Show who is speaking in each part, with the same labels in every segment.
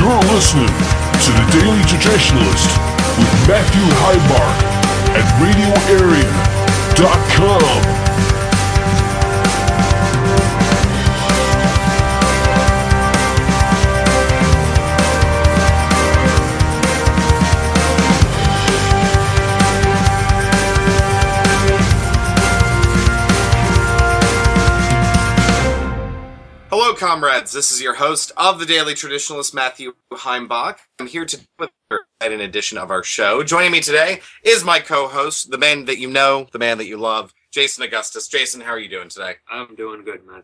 Speaker 1: You're listening to The Daily Traditionalist with Matthew Heimbach at RadioArea.com.
Speaker 2: Hello, comrades. This is your host of The Daily Traditionalist, Matthew Heimbach. I'm here today with an edition of our show. Joining me today is my co-host, the man that you know, the man that you love, Jason Augustus. Jason, how are you doing today?
Speaker 3: I'm doing good, man.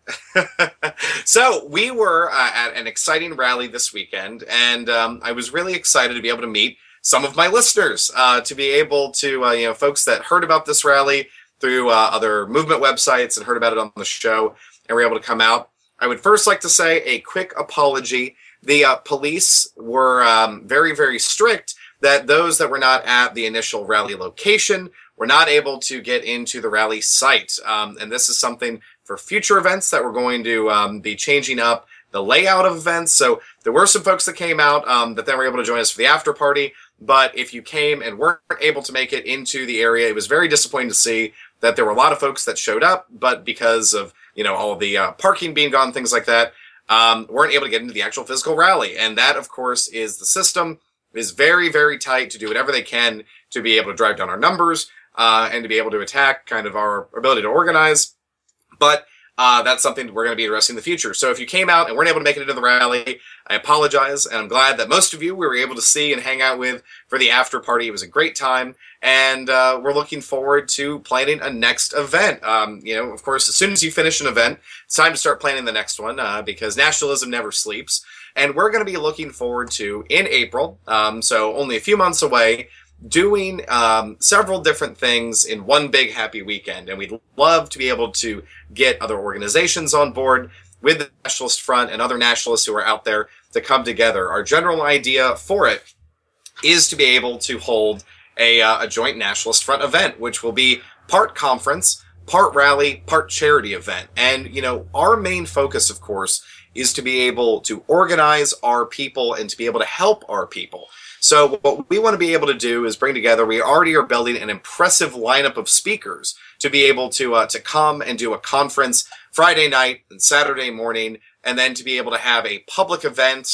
Speaker 2: So, we were at an exciting rally this weekend, and I was really excited to be able to meet some of my listeners, to be able to, folks that heard about this rally through other movement websites and heard about it on the show, and were able to come out. I would first like to say a quick apology. The police were very, very strict that those that were not at the initial rally location were not able to get into the rally site. And this is something for future events that we're going to be changing up the layout of events. So there were some folks that came out that then were able to join us for the after party. But if you came and weren't able to make it into the area, it was very disappointing to see that there were a lot of folks that showed up, but because of all the parking being gone, things like that, weren't able to get into the actual physical rally. And that, of course, is the system is very, very tight to do whatever they can to be able to drive down our numbers and to be able to attack kind of our ability to organize. But that's something we're going to be addressing in the future. So if you came out and weren't able to make it into the rally, I apologize. And I'm glad that most of you we were able to see and hang out with for the after party. It was a great time. And we're looking forward to planning a next event. Of course, as soon as you finish an event, it's time to start planning the next one because nationalism never sleeps. And we're going to be looking forward to, in April, so only a few months away, doing several different things in one big happy weekend. And we'd love to be able to get other organizations on board with the Nationalist Front and other nationalists who are out there to come together. Our general idea for it is to be able to hold a joint Nationalist Front event, which will be part conference, part rally, part charity event. And, our main focus, of course, is to be able to organize our people and to be able to help our people. So what we want to be able to do is bring together, we already are building an impressive lineup of speakers to be able to come and do a conference Friday night and Saturday morning, and then to be able to have a public event.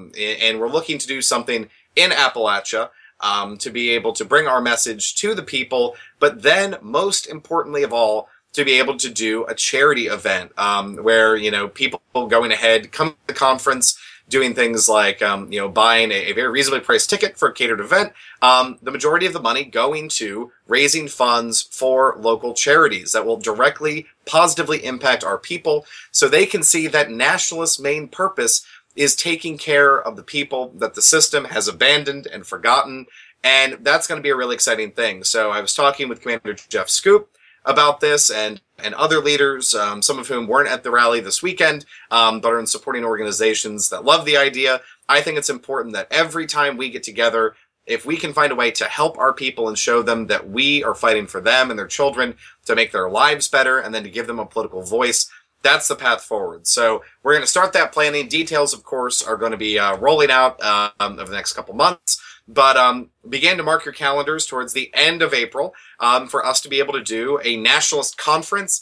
Speaker 2: And we're looking to do something in Appalachia to be able to bring our message to the people, but then most importantly of all, to be able to do a charity event where, people going ahead, come to the conference, doing things like, buying a very reasonably priced ticket for a catered event. The majority of the money going to raising funds for local charities that will directly, positively impact our people so they can see that nationalists' main purpose is taking care of the people that the system has abandoned and forgotten. And that's going to be a really exciting thing. So I was talking with Commander Jeff Scoop about this and other leaders, some of whom weren't at the rally this weekend, but are in supporting organizations that love the idea. I think it's important that every time we get together, if we can find a way to help our people and show them that we are fighting for them and their children to make their lives better and then to give them a political voice, that's the path forward. So we're going to start that planning. Details, of course, are going to be rolling out over the next couple months. But begin to mark your calendars towards the end of April for us to be able to do a nationalist conference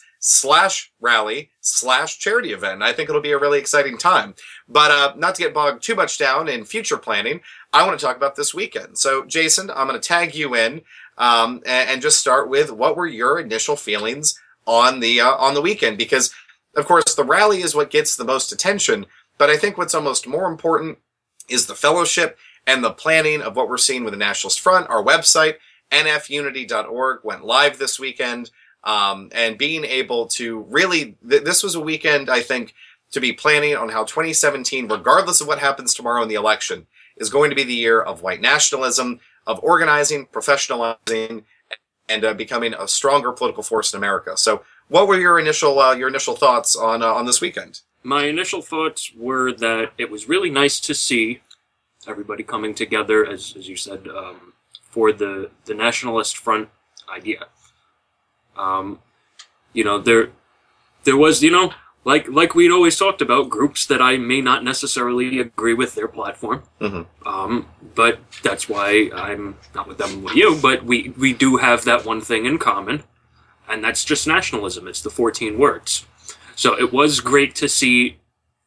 Speaker 2: / rally / charity event. I think it'll be a really exciting time. But not to get bogged too much down in future planning, I want to talk about this weekend. So, Jason, I'm going to tag you in and just start with what were your initial feelings on the weekend? Because, of course, the rally is what gets the most attention. But I think what's almost more important is the fellowship and the planning of what we're seeing with the Nationalist Front. Our website, nfunity.org, went live this weekend. And being able to really, this was a weekend, I think, to be planning on how 2017, regardless of what happens tomorrow in the election, is going to be the year of white nationalism, of organizing, professionalizing, and becoming a stronger political force in America. So what were your initial thoughts on this weekend?
Speaker 3: My initial thoughts were that it was really nice to see everybody coming together, as you said, for the Nationalist Front idea. There was, like we'd always talked about, groups that I may not necessarily agree with their platform. But that's why I'm not with them and with you. But we do have that one thing in common, and that's just nationalism. It's the 14 words. So it was great to see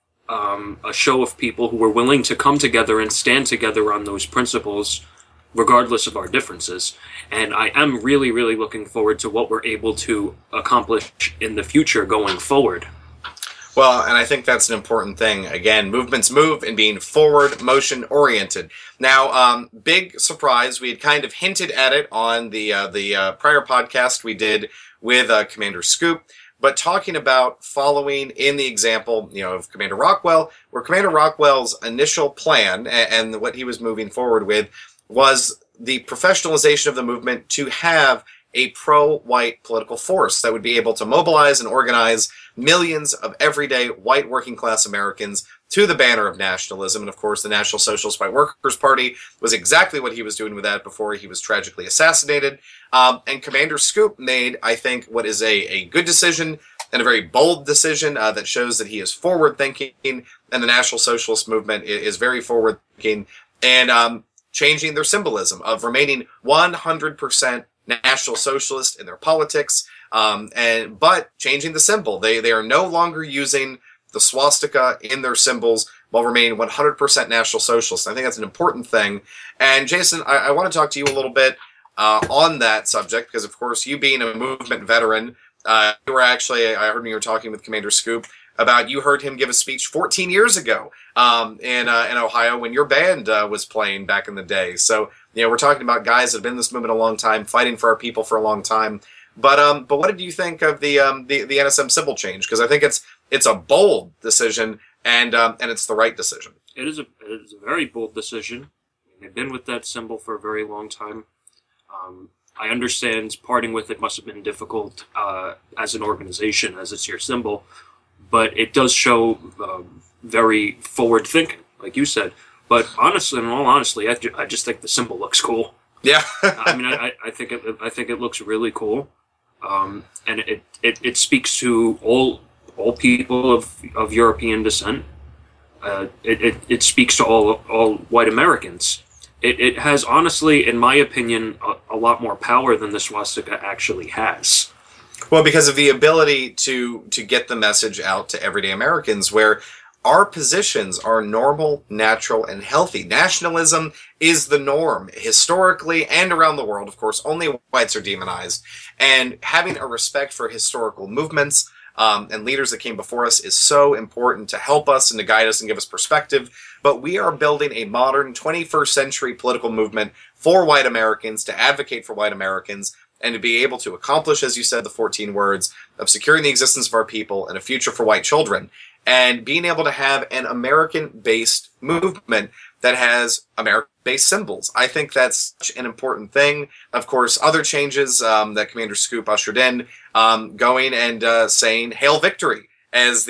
Speaker 3: a show of people who were willing to come together and stand together on those principles, regardless of our differences. And I am really, really looking forward to what we're able to accomplish in the future going forward.
Speaker 2: Well, and I think that's an important thing. Again, movements move and being forward motion oriented. Now, big surprise, we had kind of hinted at it on the prior podcast we did with Commander Scoop, but talking about following in the example, of Commander Rockwell, where Commander Rockwell's initial plan and what he was moving forward with was the professionalization of the movement to have a pro-white political force that would be able to mobilize and organize millions of everyday white working class Americans to the banner of nationalism. And of course, the National Socialist White Workers' Party was exactly what he was doing with that before he was tragically assassinated. And Commander Scoop made, I think, what is a good decision and a very bold decision that shows that he is forward-thinking, and the National Socialist movement is very forward-thinking, and changing their symbolism of remaining 100% National Socialist in their politics, but changing the symbol. They are no longer using the swastika in their symbols while remaining 100% National Socialist. I think that's an important thing. And Jason, I want to talk to you a little bit on that subject, because of course, you being a movement veteran, you were actually, I heard when you were talking with Commander Scoop about, you heard him give a speech 14 years ago in Ohio when your band was playing back in the day. So, we're talking about guys that have been in this movement a long time, fighting for our people for a long time. But what did you think of the NSM symbol change? Because I think it's a bold decision, and it's the right decision.
Speaker 3: It is a very bold decision. They've been with that symbol for a very long time. I understand parting with it must have been difficult as an organization, as it's your symbol, but it does show very forward thinking, like you said. But honestly, in all honesty, I just think the symbol looks cool.
Speaker 2: Yeah.
Speaker 3: I mean, I think it looks really cool, and it speaks to all people of European descent. It speaks to all white Americans. It has, honestly, in my opinion, a lot more power than the swastika actually has.
Speaker 2: Well, because of the ability to get the message out to everyday Americans, where our positions are normal, natural, and healthy. Nationalism is the norm, historically and around the world. Of course, only whites are demonized. And having a respect for historical movements and leaders that came before us is so important to help us and to guide us and give us perspective. But we are building a modern 21st century political movement for white Americans, to advocate for white Americans, and to be able to accomplish, as you said, the 14 words of securing the existence of our people and a future for white children. And being able to have an American-based movement that has American-based symbols. I think that's such an important thing. Of course, other changes that Commander Scoop ushered in, going and saying "Hail Victory" as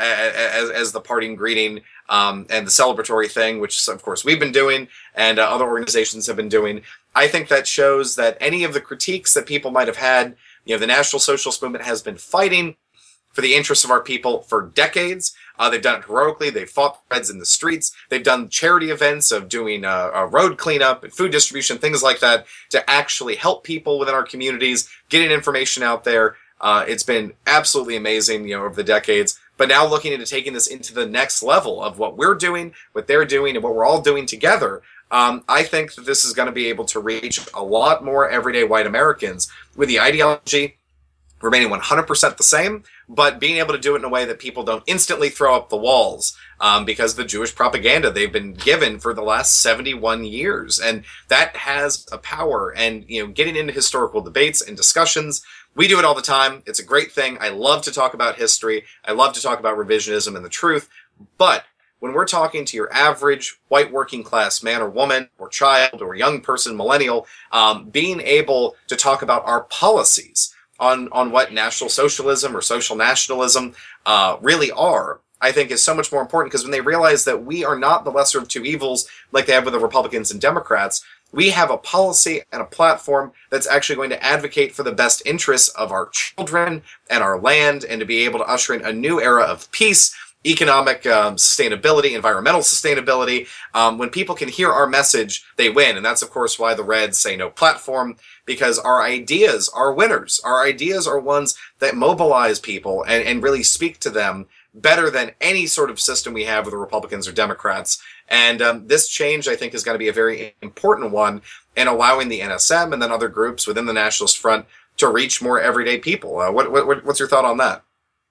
Speaker 2: the parting greeting and the celebratory thing, which of course we've been doing and other organizations have been doing. I think that shows that any of the critiques that people might have had, the National Socialist movement has been fighting for the interests of our people for decades. They've done it heroically. They've fought reds in the streets. They've done charity events of doing a road cleanup and food distribution, things like that, to actually help people within our communities, getting information out there. It's been absolutely amazing, over the decades. But now looking into taking this into the next level of what we're doing, what they're doing, and what we're all doing together, I think that this is going to be able to reach a lot more everyday white Americans with the ideology remaining 100% the same, but being able to do it in a way that people don't instantly throw up the walls because of the Jewish propaganda they've been given for the last 71 years. And that has a power. And, getting into historical debates and discussions, we do it all the time. It's a great thing. I love to talk about history. I love to talk about revisionism and the truth. But when we're talking to your average white working class man or woman or child or young person, millennial, being able to talk about our policies on what National Socialism or social nationalism really are, I think is so much more important, because when they realize that we are not the lesser of two evils like they have with the Republicans and Democrats, we have a policy and a platform that's actually going to advocate for the best interests of our children and our land, and to be able to usher in a new era of peace, economic sustainability, environmental sustainability. When people can hear our message, they win. And that's, of course, why the Reds say no platform, because our ideas are winners. Our ideas are ones that mobilize people and really speak to them better than any sort of system we have with the Republicans or Democrats. And this change, I think, is going to be a very important one in allowing the NSM and then other groups within the Nationalist Front to reach more everyday people. What's your thought on that?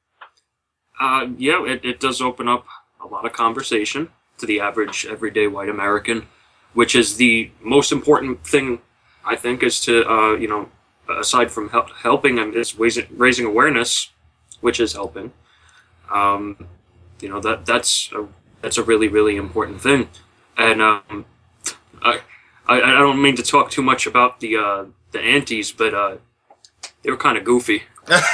Speaker 3: It does open up a lot of conversation to the average, everyday white American, which is the most important thing, I think, is to, aside from helping, is raising awareness, which is helping. That's a really, really important thing. And I don't mean to talk too much about the antis, but they were kind of goofy.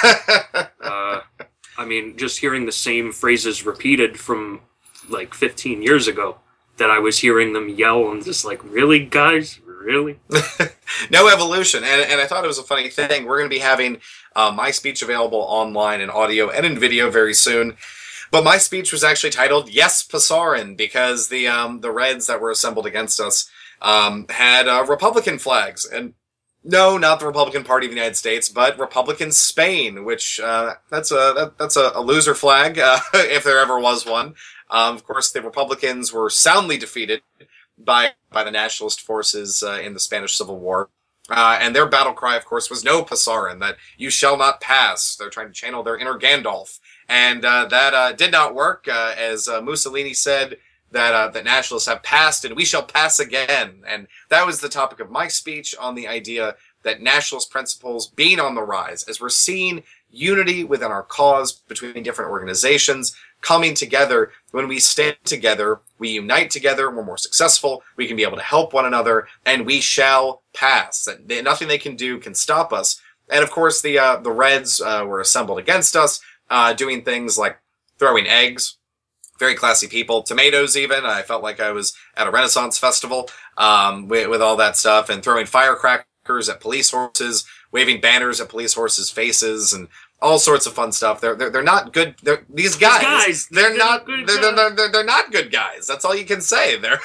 Speaker 3: Just hearing the same phrases repeated from like 15 years ago that I was hearing them yell, and just like, really, guys? Really?
Speaker 2: No evolution. And I thought it was a funny thing. We're going to be having my speech available online in audio and in video very soon. But my speech was actually titled Yes, Pasarin, because the Reds that were assembled against us had Republican flags. And no, not the Republican Party of the United States, but Republican Spain, which that's a loser flag, if there ever was one. Of course, the Republicans were soundly defeated by the nationalist forces in the Spanish Civil War. And their battle cry, of course, was no Pasarin, that you shall not pass. They're trying to channel their inner Gandalf. And that did not work, as Mussolini said, that nationalists have passed and we shall pass again. And that was the topic of my speech, on the idea that nationalist principles being on the rise, as we're seeing unity within our cause between different organizations coming together. When we stand together, we unite together, we're more successful, we can be able to help one another, and we shall pass. Nothing they can do can stop us. And of course, the Reds were assembled against us, doing things like throwing eggs. Very classy people. Tomatoes, even. I felt like I was at a Renaissance festival with all that stuff, and throwing firecrackers at police horses, waving banners at police horses' faces, and all sorts of fun stuff. They're not good. These guys. They're not good guys. That's all you can say. They're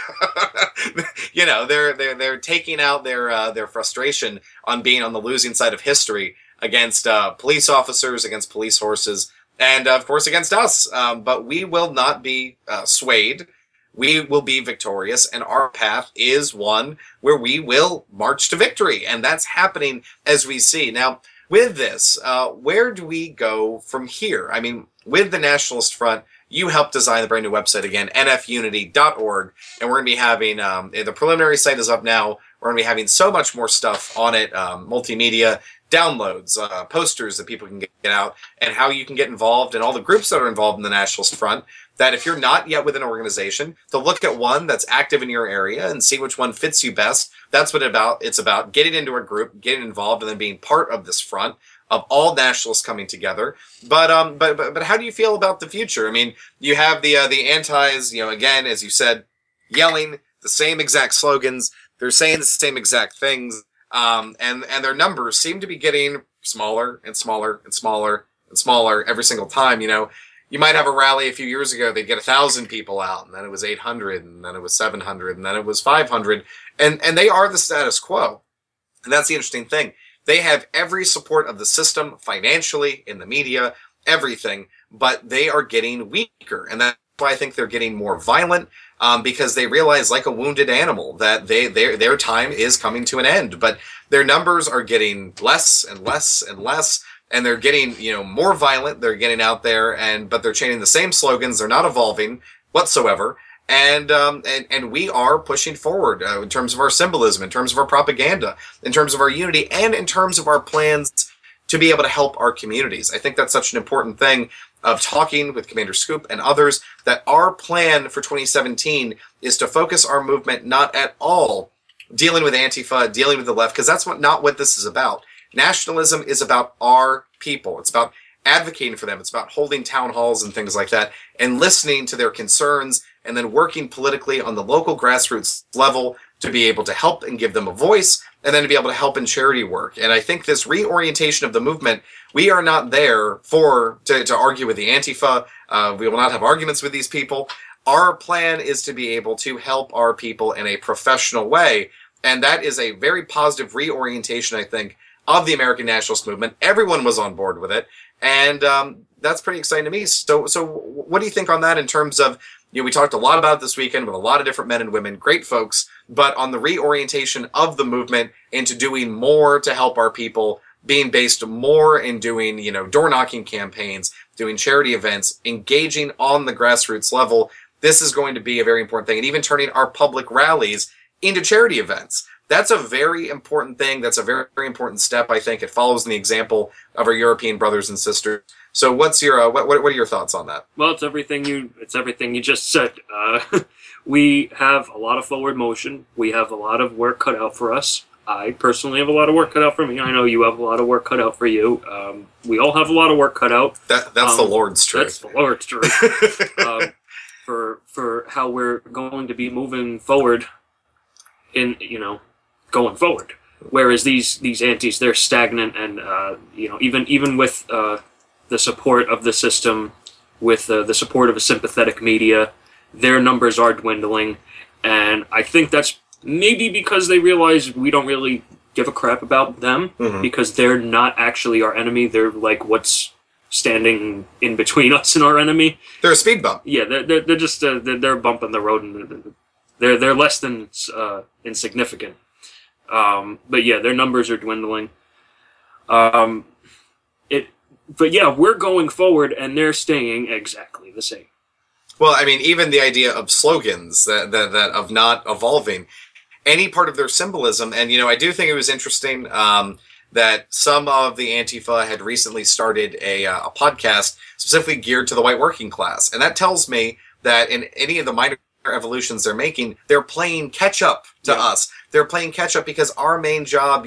Speaker 2: they're taking out their frustration on being on the losing side of history against police officers, against police horses, and of course against us. But we will not be swayed. We will be victorious, and our path is one where we will march to victory, and that's happening as we see now. With this, where do we go from here? I mean, with the Nationalist Front, you helped design the brand new website again, nfunity.org, and we're going to be having, the preliminary site is up now, we're going to be having so much more stuff on it, multimedia, downloads, posters that people can get out, and how you can get involved, and all the groups that are involved in the Nationalist Front, that if you're not yet with an organization, to look at one that's active in your area and see which one fits you best. That's what it's about, getting into a group, getting involved, and then being part of this front of all nationalists coming together. But how do you feel about the future? I mean, you have the antis, again, as you said, yelling the same exact slogans. They're saying the same exact things. And their numbers seem to be getting smaller and smaller and smaller and smaller every single time. You might have a rally a few years ago, they'd get 1,000 people out, and then it was 800, and then it was 700, and then it was 500. And they are the status quo. And that's the interesting thing. They have every support of the system, financially, in the media, everything, but they are getting weaker. And that's why I think they're getting more violent, because they realize, like a wounded animal, that their time is coming to an end. But their numbers are getting less and less and less. And they're getting, more violent. They're getting out there, but they're chanting the same slogans. They're not evolving whatsoever. And we are pushing forward in terms of our symbolism, in terms of our propaganda, in terms of our unity, and in terms of our plans to be able to help our communities. I think that's such an important thing of talking with Commander Scoop and others, that our plan for 2017 is to focus our movement not at all dealing with Antifa, dealing with the left, because that's not what this is about. Nationalism is about our people. It's about advocating for them. It's about holding town halls and things like that, and listening to their concerns, and then working politically on the local grassroots level to be able to help and give them a voice, and then to be able to help in charity work. And I think this reorientation of the movement, we are not there to argue with the Antifa. We will not have arguments with these people. Our plan is to be able to help our people in a professional way. And that is a very positive reorientation, I think, of the American nationalist movement. Everyone was on board with it. And that's pretty exciting to me. So what do you think on that in terms of, we talked a lot about it this weekend with a lot of different men and women, great folks, but on the reorientation of the movement into doing more to help our people, being based more in doing, door-knocking campaigns, doing charity events, engaging on the grassroots level. This is going to be a very important thing. And even turning our public rallies into charity events. That's a very important thing. That's a very, very important step, I think. It follows in the example of our European brothers and sisters. So what's your what are your thoughts on that?
Speaker 3: Well, it's everything you just said. We have a lot of forward motion. We have a lot of work cut out for us. I personally have a lot of work cut out for me. I know you have a lot of work cut out for you. We all have a lot of work cut out.
Speaker 2: That's the Lord's truth.
Speaker 3: That's the Lord's truth. For how we're going to be moving forward going forward. Whereas these antis, they're stagnant, and even with the support of the system, with the support of a sympathetic media, their numbers are dwindling. And I think that's maybe because they realize we don't really give a crap about them, because they're not actually our enemy. They're like what's standing in between us and our enemy.
Speaker 2: They're a speed bump.
Speaker 3: Yeah, they're just they're bumping the road, and they're less than insignificant. But yeah, their numbers are dwindling. But yeah, we're going forward, and they're staying exactly the same.
Speaker 2: Well, I mean, even the idea of slogans that of not evolving, any part of their symbolism, and I do think it was interesting that some of the Antifa had recently started a podcast specifically geared to the white working class, and that tells me that in any of the minor evolutions they're making, they're playing catch up to us. They're playing catch up because our main job,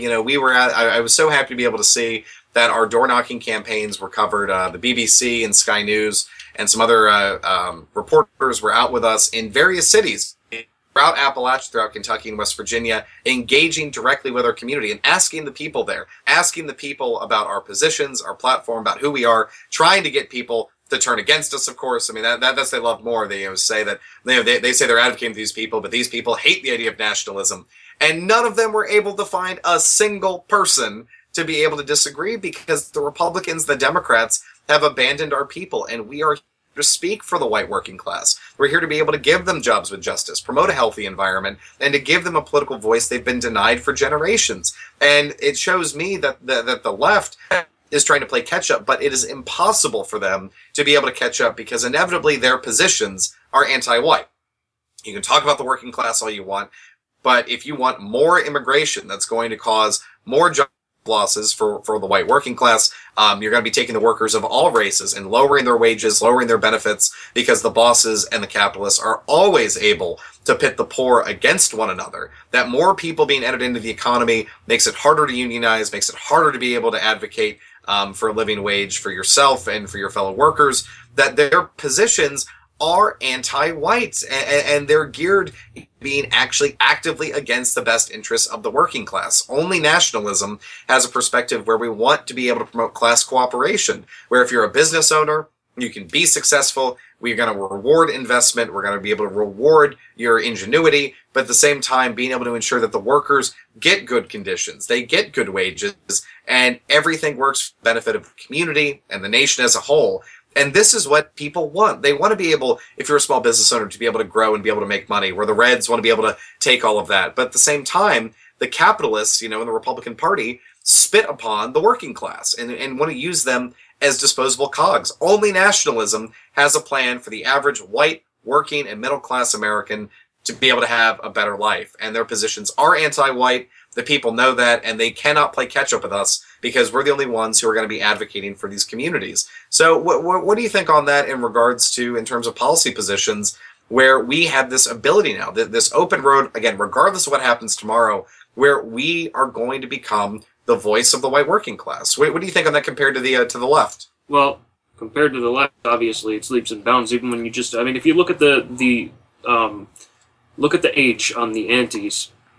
Speaker 2: I was so happy to be able to see that our door knocking campaigns were covered. The BBC and Sky News and some other reporters were out with us in various cities throughout Appalachia, throughout Kentucky and West Virginia, engaging directly with our community and asking the people there, asking the people about our positions, our platform, about who we are, trying to get people to turn against us, of course. I mean, that's they love more. They say that they say they're advocating for these people, but these people hate the idea of nationalism. And none of them were able to find a single person to be able to disagree, because the Republicans, the Democrats, have abandoned our people, and we are here to speak for the white working class. We're here to be able to give them jobs with justice, promote a healthy environment, and to give them a political voice they've been denied for generations. And it shows me that the left is trying to play catch up, but it is impossible for them to be able to catch up, because inevitably their positions are anti-white. You can talk about the working class all you want, but if you want more immigration that's going to cause more job losses for the white working class, you're going to be taking the workers of all races and lowering their wages, lowering their benefits, because the bosses and the capitalists are always able to pit the poor against one another. That more people being entered into the economy makes it harder to unionize, makes it harder to be able to advocate for a living wage for yourself and for your fellow workers, that their positions are anti-white, and they're geared being actually actively against the best interests of the working class. Only nationalism has a perspective where we want to be able to promote class cooperation, where if you're a business owner, you can be successful. We're going to reward investment. We're going to be able to reward your ingenuity, but at the same time, being able to ensure that the workers get good conditions, they get good wages, and everything works for the benefit of the community and the nation as a whole. And this is what people want. They want to be able, if you're a small business owner, to be able to grow and be able to make money, where the Reds want to be able to take all of that. But at the same time, the capitalists, in the Republican Party, spit upon the working class and want to use them as disposable cogs. Only nationalism has a plan for the average white, working, and middle-class American to be able to have a better life. And their positions are anti-white. The people know that, and they cannot play catch-up with us, because we're the only ones who are going to be advocating for these communities. So what do you think on that in regards to, in terms of policy positions, where we have this ability now, this open road, again, regardless of what happens tomorrow, where we are going to become the voice of the white working class? What do you think on that compared to the left?
Speaker 3: Well, compared to the left, obviously, it's leaps and bounds. Even when you if you look at the age on the antis,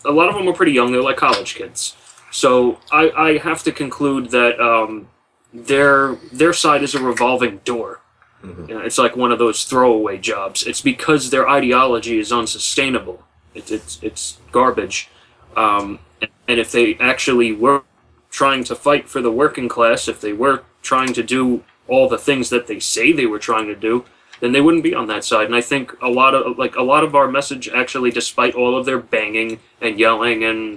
Speaker 3: a lot of them are pretty young. They're like college kids. So I have to conclude that their side is a revolving door. Mm-hmm. You know, it's like one of those throwaway jobs. It's because their ideology is unsustainable. It's garbage. And if they actually were trying to fight for the working class, if they were trying to do all the things that they say they were trying to do, then they wouldn't be on that side. And I think a lot of our message, actually, despite all of their banging and yelling and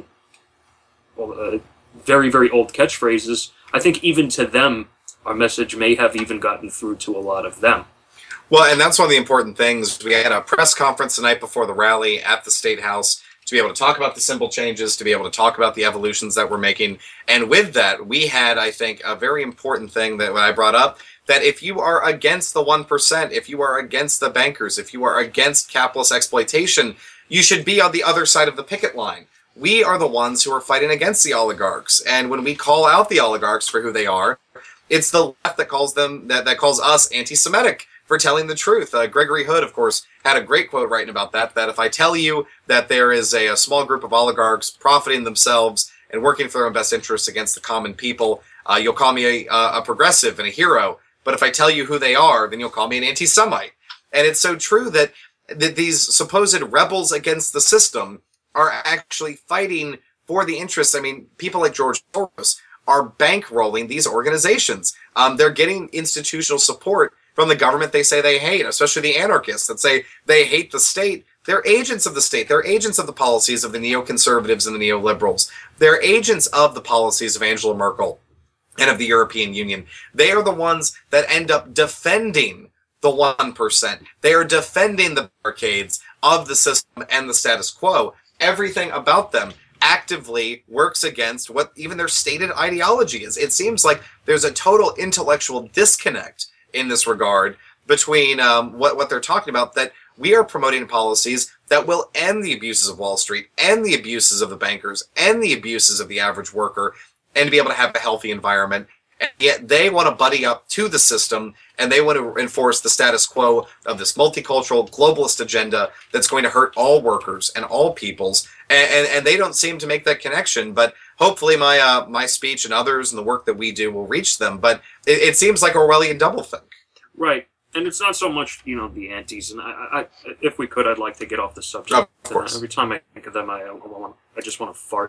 Speaker 3: very, very old catchphrases, I think even to them, our message may have even gotten through to a lot of them.
Speaker 2: Well, and that's one of the important things. We had a press conference the night before the rally at the State House to be able to talk about the symbol changes, to be able to talk about the evolutions that we're making. And with that, we had, I think, a very important thing that when I brought up, that if you are against the 1%, if you are against the bankers, if you are against capitalist exploitation, you should be on the other side of the picket line. We are the ones who are fighting against the oligarchs. And when we call out the oligarchs for who they are, it's the left that calls them, that calls us anti-Semitic for telling the truth. Gregory Hood, of course, had a great quote writing about that if I tell you that there is a small group of oligarchs profiting themselves and working for their own best interests against the common people, you'll call me a progressive and a hero. But if I tell you who they are, then you'll call me an anti-Semite. And it's so true that these supposed rebels against the system are actually fighting for the interests. I mean, people like George Soros are bankrolling these organizations. They're getting institutional support from the government they say they hate, especially the anarchists that say they hate the state. They're agents of the state. They're agents of the policies of the neoconservatives and the neoliberals. They're agents of the policies of Angela Merkel and of the European Union. They are the ones that end up defending the 1%. They are defending the barricades of the system and the status quo. Everything about them actively works against what even their stated ideology is. It seems like there's a total intellectual disconnect in this regard between what they're talking about, that we are promoting policies that will end the abuses of Wall Street, end the abuses of the bankers, end the abuses of the average worker, and to be able to have a healthy environment. And yet they want to buddy up to the system, and they want to enforce the status quo of this multicultural globalist agenda that's going to hurt all workers and all peoples. And they don't seem to make that connection. But hopefully my speech and others and the work that we do will reach them. But it seems like Orwellian doublethink.
Speaker 3: Right. And it's not so much, the antis. And I if we could, I'd like to get off the subject.
Speaker 2: Of course.
Speaker 3: Every time I think of them, I just want to fart.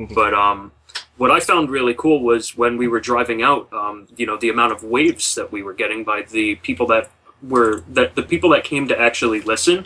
Speaker 3: But what I found really cool was when we were driving out, the amount of waves that we were getting by the people the people that came to actually listen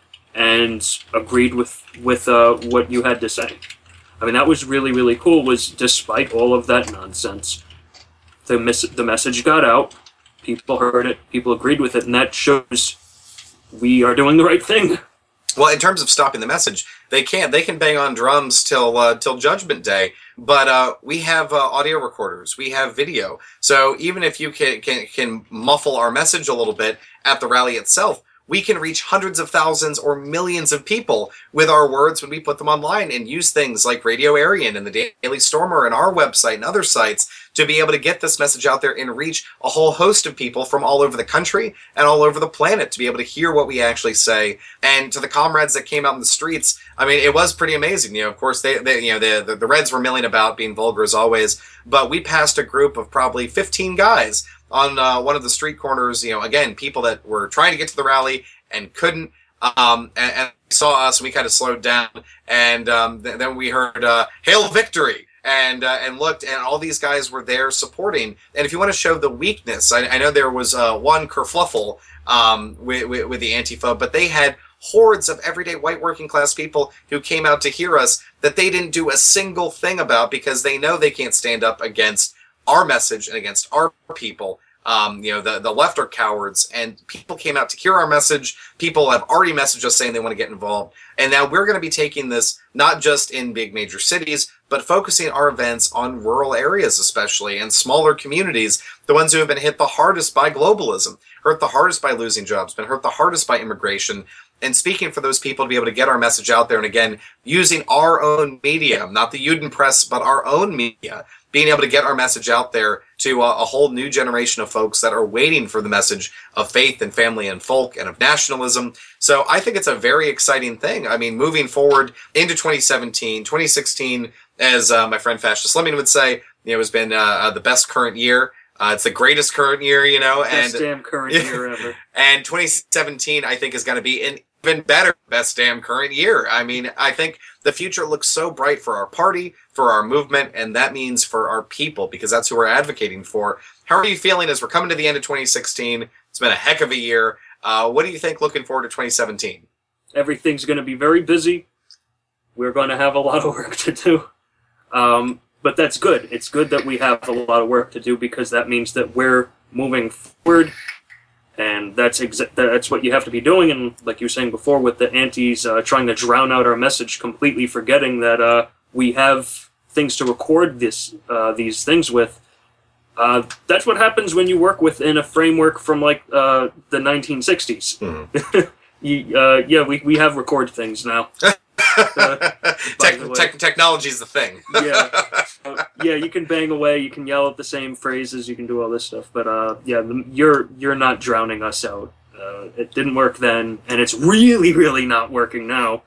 Speaker 3: and agreed with what you had to say. I mean, that was really, really cool. Was despite all of that nonsense, the message got out. People heard it. People agreed with it, and that shows we are doing the right thing.
Speaker 2: Well, in terms of stopping the message, they can bang on drums till Judgment Day, but we have audio recorders, we have video. So even if you can muffle our message a little bit at the rally itself, we can reach hundreds of thousands or millions of people with our words when we put them online, and use things like Radio Aryan and the Daily Stormer and our website and other sites to be able to get this message out there and reach a whole host of people from all over the country and all over the planet to be able to hear what we actually say. And to the comrades that came out in the streets, I mean, it was pretty amazing. Of course, the Reds were milling about, being vulgar as always, but we passed a group of probably 15 guys on one of the street corners, again, people that were trying to get to the rally and couldn't, and saw us, and we kind of slowed down, and then we heard "Hail Victory," and looked, and all these guys were there supporting. And if you want to show the weakness, I know there was one kerfluffle with the Antifa, but they had hordes of everyday white working class people who came out to hear us that they didn't do a single thing about, because they know they can't stand up against our message and against our people. The left are cowards, and people came out to hear our message. People have already messaged us saying they want to get involved. And now we're going to be taking this not just in big major cities, but focusing our events on rural areas, especially, and smaller communities, the ones who have been hit the hardest by globalism, hurt the hardest by losing jobs, been hurt the hardest by immigration. and speaking for those people to be able to get our message out there. And again, using our own media, not the Uden Press, but our own media, being able to get our message out there to a whole new generation of folks that are waiting for the message of faith and family and folk and of nationalism. So I think it's a very exciting thing. I mean, moving forward into 2017, 2016, as my friend Fascist Lemming would say, has been the best current year. It's the greatest current year,
Speaker 3: Best damn current year ever.
Speaker 2: And 2017, I think, is going to be an even better best damn current year. I mean, I think the future looks so bright for our party, for our movement, and that means for our people, because that's who we're advocating for. How are you feeling as we're coming to the end of 2016? It's been a heck of a year. What do you think looking forward to 2017?
Speaker 3: Everything's going to be very busy. We're going to have a lot of work to do. But that's good. It's good that we have a lot of work to do, because that means that we're moving forward. And that's what you have to be doing. And like you were saying before, with the antis trying to drown out our message, completely forgetting that we have things to record these things with. That's what happens when you work within a framework from like the 1960s. Mm. We have record things now.
Speaker 2: Technology's the thing.
Speaker 3: You can bang away, you can yell at the same phrases, you can do all this stuff, but you're not drowning us out. It didn't work then, and it's really, really not working now.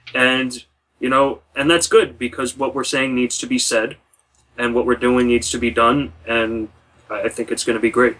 Speaker 3: And and that's good, because what we're saying needs to be said, and what we're doing needs to be done, and I think it's going to be great.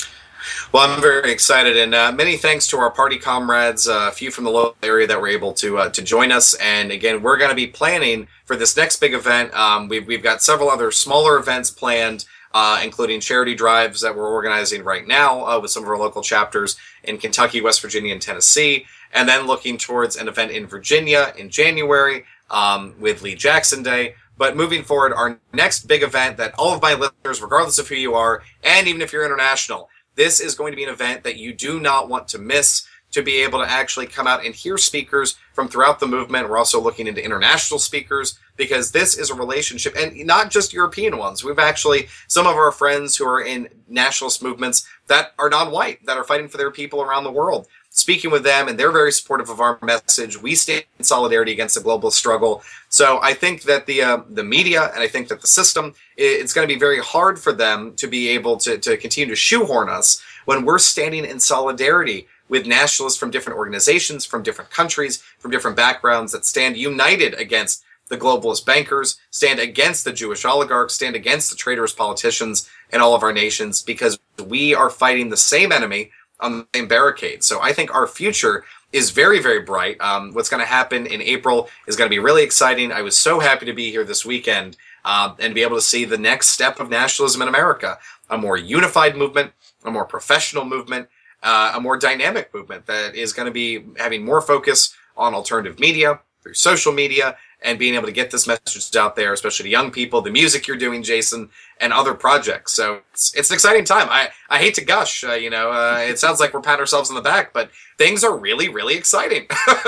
Speaker 2: Well, I'm very excited, and many thanks to our party comrades, a few from the local area that were able to join us. And again, we're going to be planning for this next big event. We've got several other smaller events planned, including charity drives that we're organizing right now with some of our local chapters in Kentucky, West Virginia, and Tennessee, and then looking towards an event in Virginia in January with Lee Jackson Day. But moving forward, our next big event that all of my listeners, regardless of who you are, and even if you're international, this is going to be an event that you do not want to miss, to be able to actually come out and hear speakers from throughout the movement. We're also looking into international speakers, because this is a relationship, and not just European ones. We've actually, some of our friends who are in nationalist movements that are non-white, that are fighting for their people around the world. Speaking with them, and they're very supportive of our message. We stand in solidarity against the global struggle. So I think that the media, and I think that the system, it's going to be very hard for them to be able to continue to shoehorn us when we're standing in solidarity with nationalists from different organizations, from different countries, from different backgrounds, that stand united against the globalist bankers, stand against the Jewish oligarchs, stand against the traitorous politicians in all of our nations, because we are fighting the same enemy on the same barricade. So I think our future is very, very bright. What's going to happen in April is going to be really exciting. I was so happy to be here this weekend and be able to see the next step of nationalism in America, a more unified movement, a more professional movement, a more dynamic movement that is going to be having more focus on alternative media, through social media, and being able to get this message out there, especially to young people, the music you're doing, Jason, and other projects. So it's an exciting time. I hate to gush, it sounds like we're patting ourselves on the back, but things are really, really exciting.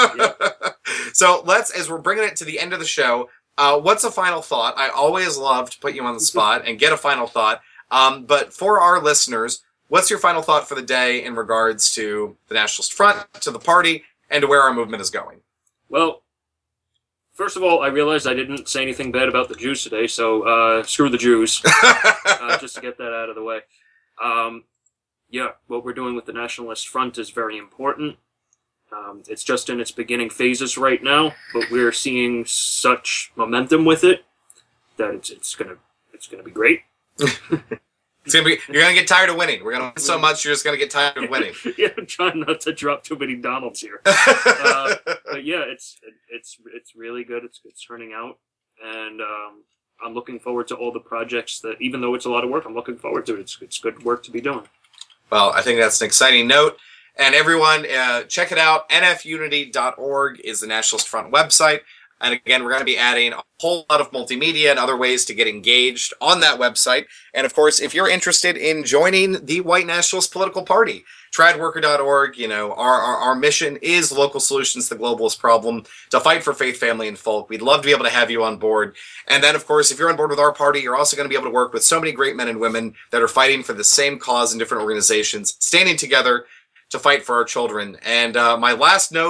Speaker 2: So as we're bringing it to the end of the show, what's a final thought? I always love to put you on the spot and get a final thought. But for our listeners, what's your final thought for the day in regards to the Nationalist Front, to the party, and to where our movement is going?
Speaker 3: Well, first of all, I realized I didn't say anything bad about the Jews today, so screw the Jews, just to get that out of the way. What we're doing with the Nationalist Front is very important. It's just in its beginning phases right now, but we're seeing such momentum with it that it's gonna be great.
Speaker 2: You're gonna get tired of winning. We're gonna win so much, you're just gonna get tired of winning.
Speaker 3: I'm trying not to drop too many Donalds here. But yeah, it's really good. It's turning out, and I'm looking forward to all the projects that, even though it's a lot of work, I'm looking forward to it. It's good work to be doing.
Speaker 2: Well, I think that's an exciting note. And everyone, check it out. nfunity.org is the Nationalist Front website. And again, we're going to be adding a whole lot of multimedia and other ways to get engaged on that website. And of course, if you're interested in joining the White Nationalist Political Party, tradworker.org, our mission is local solutions to the globalist problem, to fight for faith, family, and folk. We'd love to be able to have you on board. And then, of course, if you're on board with our party, you're also going to be able to work with so many great men and women that are fighting for the same cause in different organizations, standing together to fight for our children. And my last note,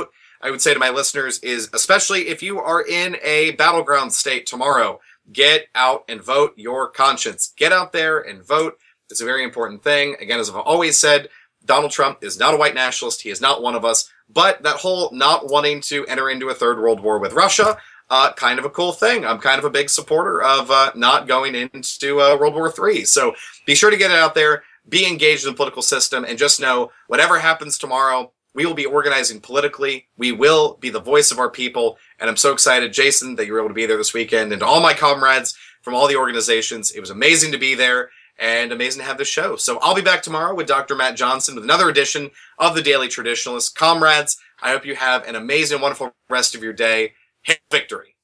Speaker 2: I would say to my listeners is, especially if you are in a battleground state tomorrow, get out and vote your conscience. Get out there and vote. It's a very important thing. Again, as I've always said, Donald Trump is not a white nationalist. He is not one of us. But that whole not wanting to enter into a third world war with Russia, kind of a cool thing. I'm kind of a big supporter of not going into World War III. So be sure to get it out there, be engaged in the political system, and just know whatever happens tomorrow, we will be organizing politically. We will be the voice of our people. And I'm so excited, Jason, that you were able to be there this weekend. And to all my comrades from all the organizations, it was amazing to be there and amazing to have this show. So I'll be back tomorrow with Dr. Matt Johnson with another edition of The Daily Traditionalist. Comrades, I hope you have an amazing, wonderful rest of your day. Hail victory.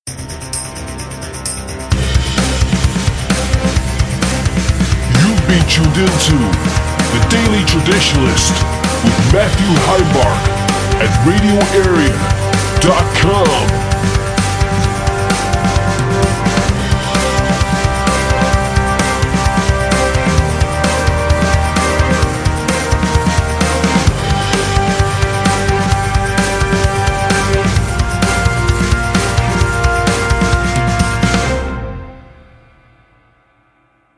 Speaker 1: You've been tuned into The Daily Traditionalist with Matthew Heimbach at RadioArea.com.